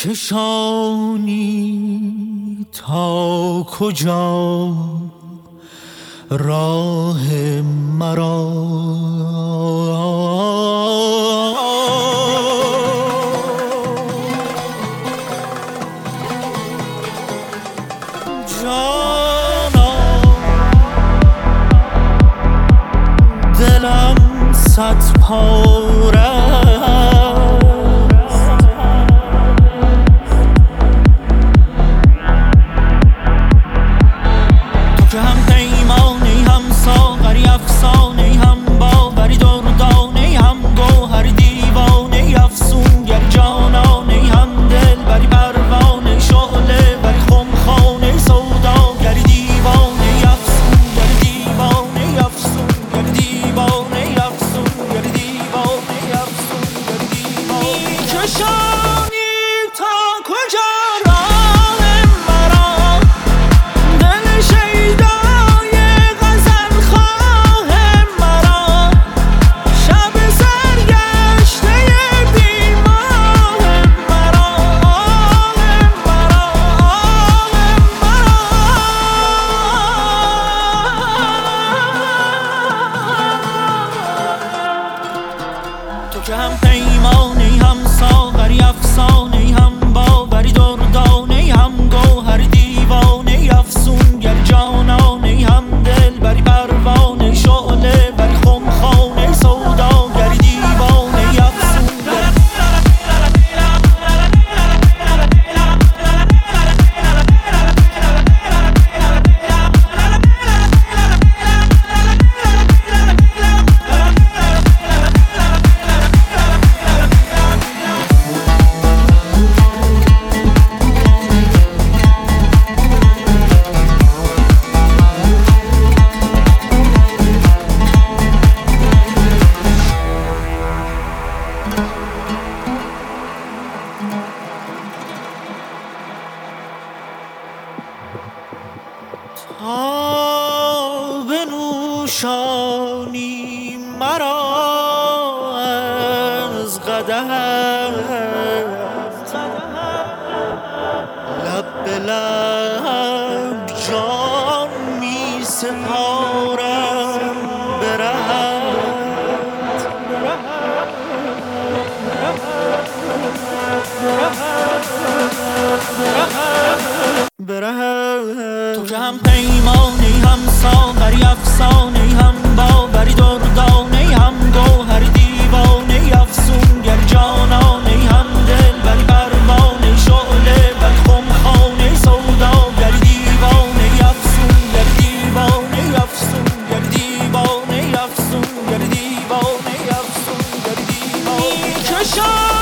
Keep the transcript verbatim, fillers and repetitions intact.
میکشانی تا کجا راه مرا؟ جانا دلم صد پاره که هم پیمانی هم ساغری افسانه‌ای هم باوری دردانه‌ای هم گوهری دیوانه‌ای افسونگر جانانه‌ای هم دلبری پروانه‌ای شعله بری خمخانه‌ای سوداگری دیوانه‌ای افسونگر تا بنوشانی مرا از قدحت لب به لب جان می سپارم به رهت به رهت تو که هم پیمانی هم ساغری افسانه‌ای هم باوری دردانه‌ای هم گوهری دیوانه‌ای افسونگر جانانه‌ای هم دلبری پروانه‌ای شعله بری خمخانه‌ای سوداگری دیوانه‌ای افسونگر دیوانه‌ای افسونگر دیوانه‌ای افسونگر دیوانه‌ای افسونگر دیوانه‌ای